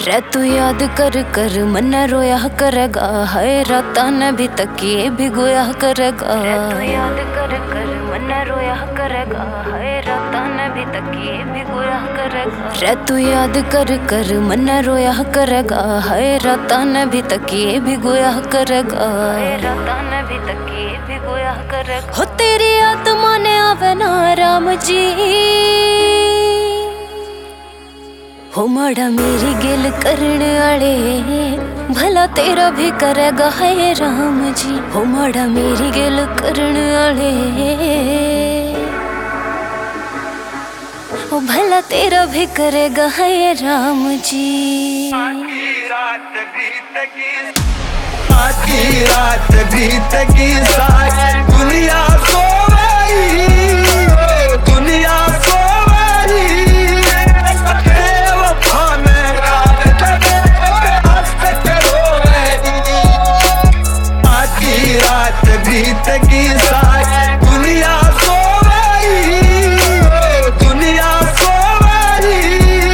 रे तू याद कर कर मन रोया करेगा, हाय राता ने भी तकिए भिगोया करेगा। तू याद कर कर मन रोया करेगा, हाय राता ने भी तकिए भिगोया करेगा। रे तू याद कर कर मन रोया करेगा, हाय राता ने भी तकिए भिगोया करेगा। राता ने भी तकिए भिगोया करेगा। हो तेरी आत्मा ने आवे ना राम जी, हो माड़ा मेरी गेल करण आले, भला तेरा भी करेगा है राम जी। हो माड़ा मेरी गेल करण आले, हो भला तेरा भी करेगा है राम जी। आधी रात बीत की सारी दुनिया सो गई, दुनिया सो गई। रात बीत की सारी दुनिया सो गई, दुनिया सो गई।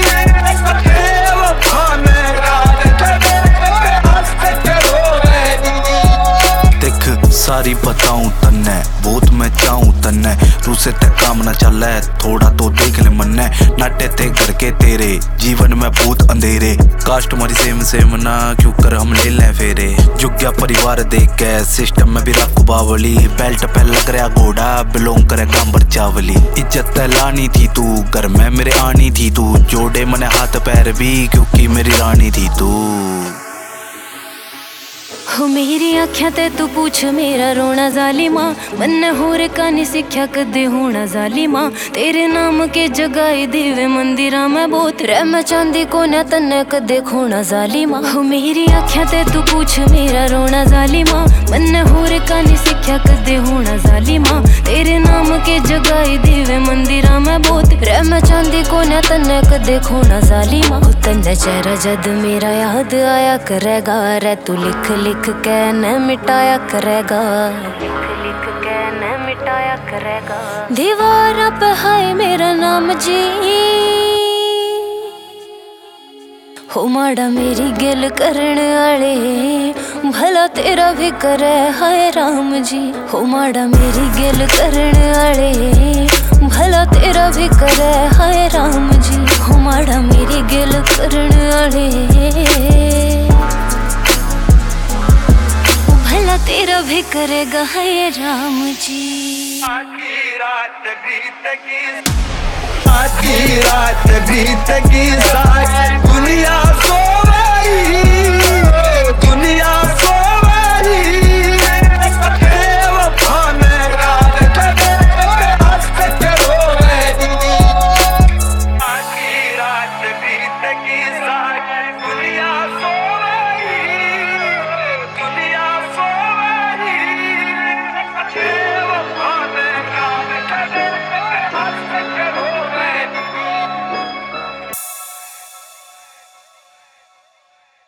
देख सारी बताऊं तन्ने, बहुत मैं चाहूं तन्ने, रूसे तक काम न चले, थोड़ा तो देख ले मन्ने। नाटे थे करके तेरे जीवन में भूत अंधेरे, कास्ट तुम्हारी सेम ना क्यों कर हम ले लें फेरे। जुग गया परिवार देख के सिस्टम में भी रखू बावली, बेल्ट पे लग रहा घोड़ा बिलोंग करे गांबर चावली। इज्जत लानी थी तू घर में मेरे आनी थी तू, जोड़े मने हाथ पैर भी क्योंकि मेरी रानी थी तू। हो मेरी आँखें ते तू पूछ मेरा रोना जालिमा, मन होर कानी सिक्ख्या कदे होना जालिमा। तेरे नाम के जगाई दिवे मंदिरा में बहुत, रे मैं चांदी को न तन्ने कदे खोना जालिमा। हो मेरी आँखें ते तू पूछ मेरा रोना जालिमा, मन होर कानी सिक्ख्या कदे होना जालिमा। तेरे नाम के जगाई दिवे मंदिरा में बहुत, रे मैं चांदी को न तन्ने कदे खोना जालिमा। हो तन्ने चेहरा जद मेरा याद आया करेगा, रे तू लिख लिख के न मिटाया करेगा, लिख के न मिटाया करेगा। दीवार पे है मेरा नाम जी, हो माड़ा मेरी गेल करण आले, भला तेरा भी करे हाय राम जी। हो माड़ा मेरी गेल करण आले, भला तेरा भी करे हाय राम जी। हो माड़ा मेरी गेल करण आले, भला तेरा भी करेगा है राम जी। आधी रात बीत की सारी दुनिया सो गई,